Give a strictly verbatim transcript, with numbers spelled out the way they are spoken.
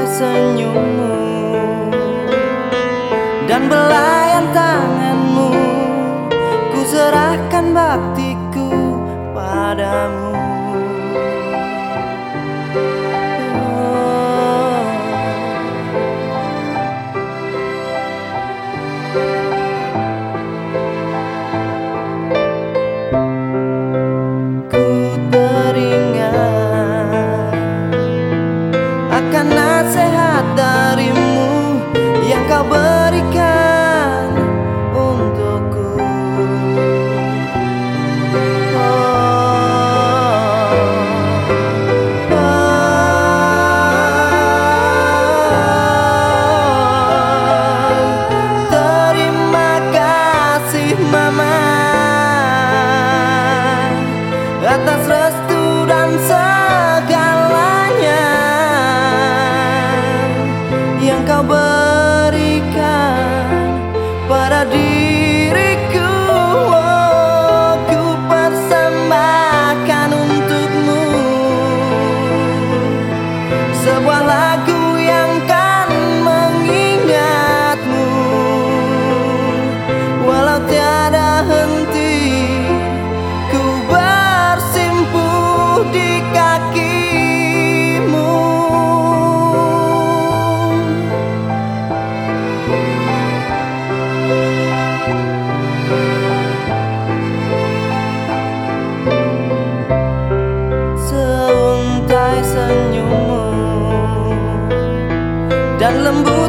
seuntai senyummu dan belayan tanganmu, ku serahkan baktiku padamu. Ku teringat akan nasihat darimu yang kau berikan untukku. Oh, oh, terima kasih Mama atas restu dan segalanya yang kau berikan pada diriku. Oh, ku persembahkan untukmu sebuah lagu yang kan mengingatmu, walau tiada henti ku bersimpuh di kakimu. Seuntai senyummu dan lembu